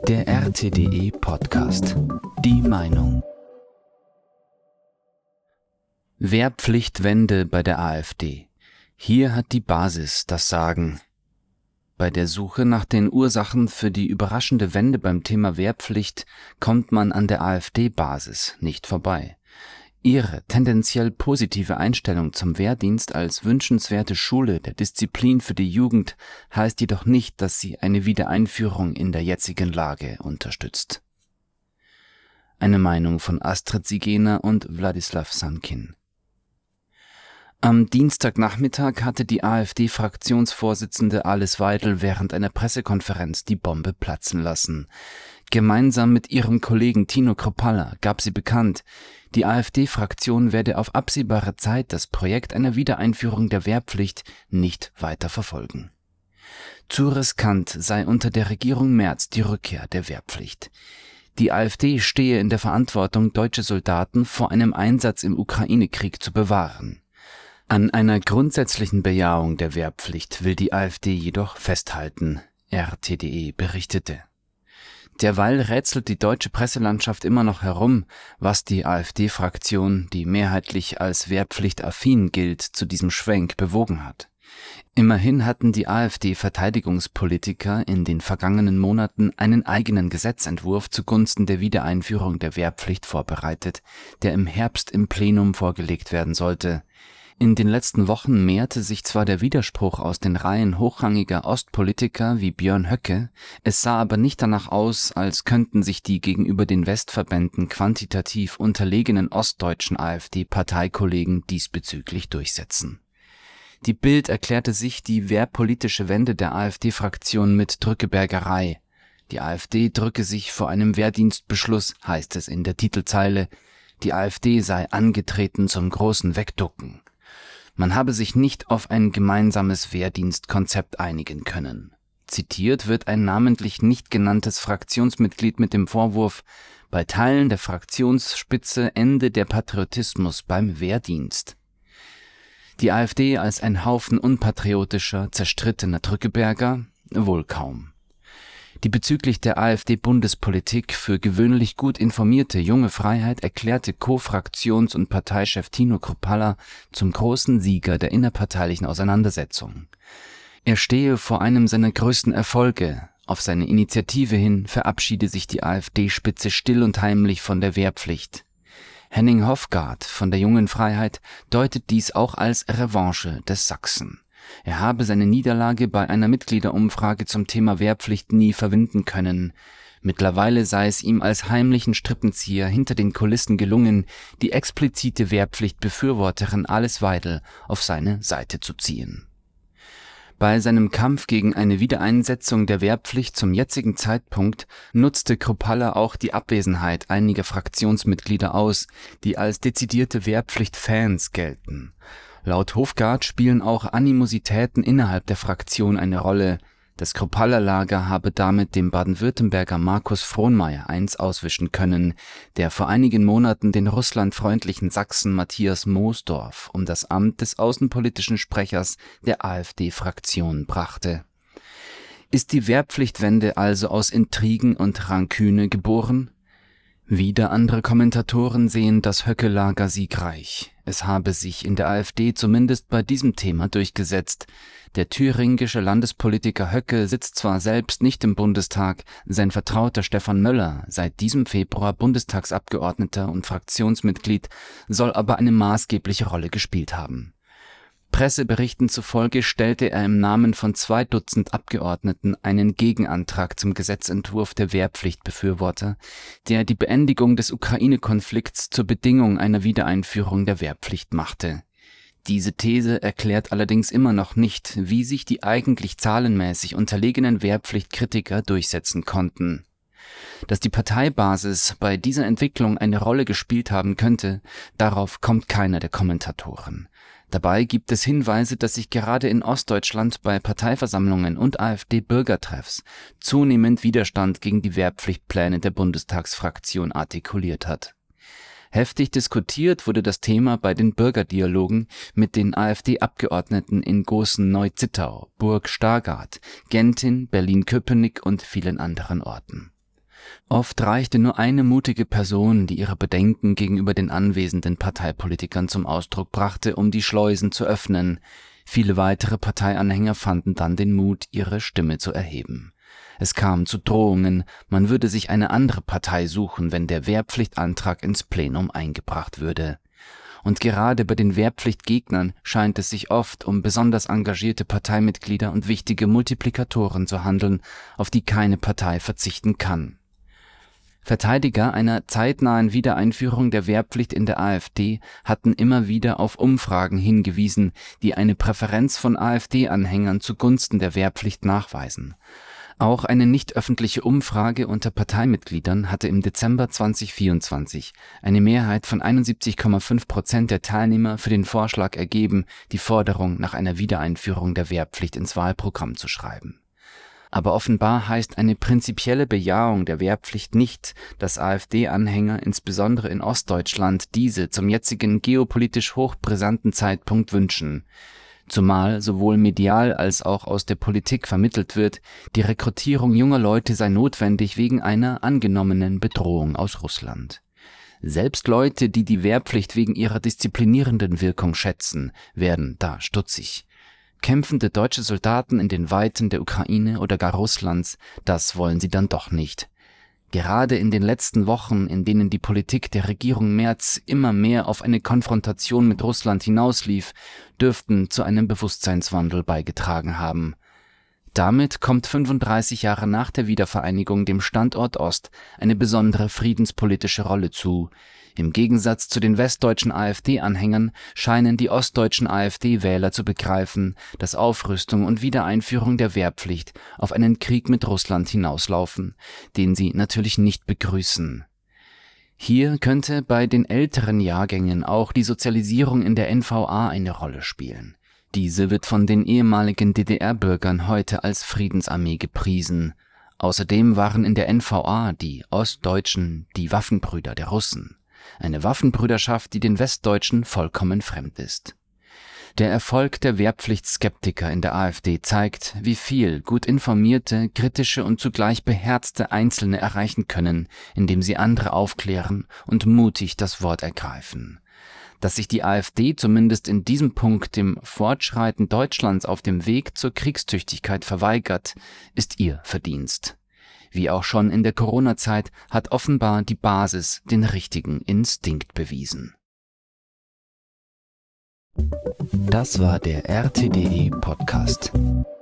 Der RTDE Podcast. Die Meinung. Wehrpflichtwende bei der AfD. Hier hat die Basis das Sagen. Bei der Suche nach den Ursachen für die überraschende Wende beim Thema Wehrpflicht kommt man an der AfD-Basis nicht vorbei. Ihre tendenziell positive Einstellung zum Wehrdienst als wünschenswerte Schule der Disziplin für die Jugend heißt jedoch nicht, dass sie eine Wiedereinführung in der jetzigen Lage unterstützt. Eine Meinung von Astrid Sigener und Wladislaw Sankin. Am Dienstagnachmittag hatte die AfD-Fraktionsvorsitzende Alice Weidel während einer Pressekonferenz die Bombe platzen lassen. Gemeinsam mit ihrem Kollegen Tino Kruppalla gab sie bekannt, die AfD-Fraktion werde auf absehbare Zeit das Projekt einer Wiedereinführung der Wehrpflicht nicht weiter verfolgen. Zu riskant sei unter der Regierung Merz die Rückkehr der Wehrpflicht. Die AfD stehe in der Verantwortung, deutsche Soldaten vor einem Einsatz im Ukraine-Krieg zu bewahren. An einer grundsätzlichen Bejahung der Wehrpflicht will die AfD jedoch festhalten, RTDE berichtete. Derweil rätselt die deutsche Presselandschaft immer noch herum, was die AfD-Fraktion, die mehrheitlich als wehrpflichtaffin gilt, zu diesem Schwenk bewogen hat. Immerhin hatten die AfD-Verteidigungspolitiker in den vergangenen Monaten einen eigenen Gesetzentwurf zugunsten der Wiedereinführung der Wehrpflicht vorbereitet, der im Herbst im Plenum vorgelegt werden sollte. In den letzten Wochen mehrte sich zwar der Widerspruch aus den Reihen hochrangiger Ostpolitiker wie Björn Höcke, es sah aber nicht danach aus, als könnten sich die gegenüber den Westverbänden quantitativ unterlegenen ostdeutschen AfD-Parteikollegen diesbezüglich durchsetzen. Die Bild erklärte sich die wehrpolitische Wende der AfD-Fraktion mit Drückebergerei. Die AfD drücke sich vor einem Wehrdienstbeschluss, heißt es in der Titelzeile. Die AfD sei angetreten zum großen Wegducken. Man habe sich nicht auf ein gemeinsames Wehrdienstkonzept einigen können. Zitiert wird ein namentlich nicht genanntes Fraktionsmitglied mit dem Vorwurf, bei Teilen der Fraktionsspitze ende der Patriotismus beim Wehrdienst. Die AfD als ein Haufen unpatriotischer, zerstrittener Drückeberger? Wohl kaum. Die bezüglich der AfD-Bundespolitik für gewöhnlich gut informierte Junge Freiheit erklärte Co-Fraktions- und Parteichef Tino Kruppalla zum großen Sieger der innerparteilichen Auseinandersetzung. Er stehe vor einem seiner größten Erfolge. Auf seine Initiative hin verabschiede sich die AfD-Spitze still und heimlich von der Wehrpflicht. Henning Hofgaard von der Jungen Freiheit deutet dies auch als Revanche des Sachsen. Er habe seine Niederlage bei einer Mitgliederumfrage zum Thema Wehrpflicht nie verwinden können. Mittlerweile sei es ihm als heimlichen Strippenzieher hinter den Kulissen gelungen, die explizite Wehrpflichtbefürworterin Alice Weidel auf seine Seite zu ziehen. Bei seinem Kampf gegen eine Wiedereinsetzung der Wehrpflicht zum jetzigen Zeitpunkt nutzte Kruppalla auch die Abwesenheit einiger Fraktionsmitglieder aus, die als dezidierte Wehrpflicht-Fans gelten. Laut Hofgaard spielen auch Animositäten innerhalb der Fraktion eine Rolle. Das Kruppalla-Lager habe damit dem Baden-Württemberger Markus Frohnmaier eins auswischen können, der vor einigen Monaten den russlandfreundlichen Sachsen Matthias Moosdorf um das Amt des außenpolitischen Sprechers der AfD-Fraktion brachte. Ist die Wehrpflichtwende also aus Intrigen und Ranküne geboren? Wieder andere Kommentatoren sehen das Höcke-Lager siegreich. Es habe sich in der AfD zumindest bei diesem Thema durchgesetzt. Der thüringische Landespolitiker Höcke sitzt zwar selbst nicht im Bundestag, sein Vertrauter Stefan Möller, seit diesem Februar Bundestagsabgeordneter und Fraktionsmitglied, soll aber eine maßgebliche Rolle gespielt haben. Presseberichten zufolge stellte er im Namen von 2 Dutzend Abgeordneten einen Gegenantrag zum Gesetzentwurf der Wehrpflichtbefürworter, der die Beendigung des Ukraine-Konflikts zur Bedingung einer Wiedereinführung der Wehrpflicht machte. Diese These erklärt allerdings immer noch nicht, wie sich die eigentlich zahlenmäßig unterlegenen Wehrpflichtkritiker durchsetzen konnten. Dass die Parteibasis bei dieser Entwicklung eine Rolle gespielt haben könnte, darauf kommt keiner der Kommentatoren. Dabei gibt es Hinweise, dass sich gerade in Ostdeutschland bei Parteiversammlungen und AfD-Bürgertreffs zunehmend Widerstand gegen die Wehrpflichtpläne der Bundestagsfraktion artikuliert hat. Heftig diskutiert wurde das Thema bei den Bürgerdialogen mit den AfD-Abgeordneten in Gosen-Neuzittau, Burg Stargard, Gentin, Berlin-Köpenick und vielen anderen Orten. Oft reichte nur eine mutige Person, die ihre Bedenken gegenüber den anwesenden Parteipolitikern zum Ausdruck brachte, um die Schleusen zu öffnen. Viele weitere Parteianhänger fanden dann den Mut, ihre Stimme zu erheben. Es kam zu Drohungen, man würde sich eine andere Partei suchen, wenn der Wehrpflichtantrag ins Plenum eingebracht würde. Und gerade bei den Wehrpflichtgegnern scheint es sich oft um besonders engagierte Parteimitglieder und wichtige Multiplikatoren zu handeln, auf die keine Partei verzichten kann. Verteidiger einer zeitnahen Wiedereinführung der Wehrpflicht in der AfD hatten immer wieder auf Umfragen hingewiesen, die eine Präferenz von AfD-Anhängern zugunsten der Wehrpflicht nachweisen. Auch eine nicht öffentliche Umfrage unter Parteimitgliedern hatte im Dezember 2024 eine Mehrheit von 71,5% der Teilnehmer für den Vorschlag ergeben, die Forderung nach einer Wiedereinführung der Wehrpflicht ins Wahlprogramm zu schreiben. Aber offenbar heißt eine prinzipielle Bejahung der Wehrpflicht nicht, dass AfD-Anhänger insbesondere in Ostdeutschland diese zum jetzigen geopolitisch hochbrisanten Zeitpunkt wünschen. Zumal sowohl medial als auch aus der Politik vermittelt wird, die Rekrutierung junger Leute sei notwendig wegen einer angenommenen Bedrohung aus Russland. Selbst Leute, die die Wehrpflicht wegen ihrer disziplinierenden Wirkung schätzen, werden da stutzig. Kämpfende deutsche Soldaten in den Weiten der Ukraine oder gar Russlands, das wollen sie dann doch nicht. Gerade in den letzten Wochen, in denen die Politik der Regierung Merz immer mehr auf eine Konfrontation mit Russland hinauslief, dürften zu einem Bewusstseinswandel beigetragen haben. Damit kommt 35 Jahre nach der Wiedervereinigung dem Standort Ost eine besondere friedenspolitische Rolle zu. Im Gegensatz zu den westdeutschen AfD-Anhängern scheinen die ostdeutschen AfD-Wähler zu begreifen, dass Aufrüstung und Wiedereinführung der Wehrpflicht auf einen Krieg mit Russland hinauslaufen, den sie natürlich nicht begrüßen. Hier könnte bei den älteren Jahrgängen auch die Sozialisierung in der NVA eine Rolle spielen. Diese wird von den ehemaligen DDR-Bürgern heute als Friedensarmee gepriesen. Außerdem waren in der NVA die Ostdeutschen die Waffenbrüder der Russen. Eine Waffenbrüderschaft, die den Westdeutschen vollkommen fremd ist. Der Erfolg der Wehrpflichtskeptiker in der AfD zeigt, wie viel gut informierte, kritische und zugleich beherzte Einzelne erreichen können, indem sie andere aufklären und mutig das Wort ergreifen. Dass sich die AfD zumindest in diesem Punkt dem Fortschreiten Deutschlands auf dem Weg zur Kriegstüchtigkeit verweigert, ist ihr Verdienst. Wie auch schon in der Corona-Zeit hat offenbar die Basis den richtigen Instinkt bewiesen. Das war der RTDE Podcast.